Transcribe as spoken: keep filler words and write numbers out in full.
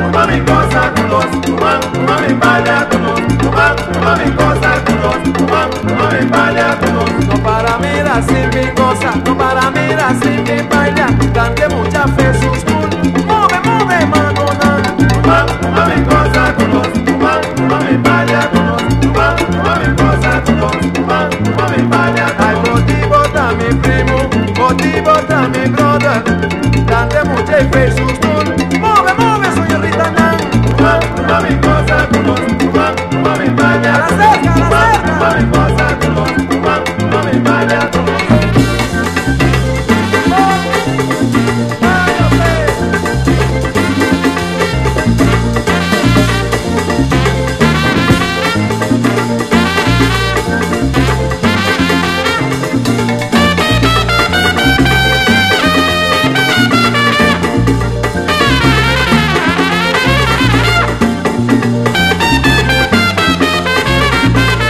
toma mi cosa culos, toma, toma mi palla culos, toma, toma mi cosa culos, toma, toma mi palla culos. No para mirar sin mi cosa, no para mirar sin mi palla, cante mucha fe sus cool, mueve, mueve manona. Toma, toma mi cosa culos, toma, toma mi palla culos, toma, toma mi cosa culos, toma, toma mi palla culos. Ay, boti bota mi primo, boti bota mi brother, cante mucha fe sus cool.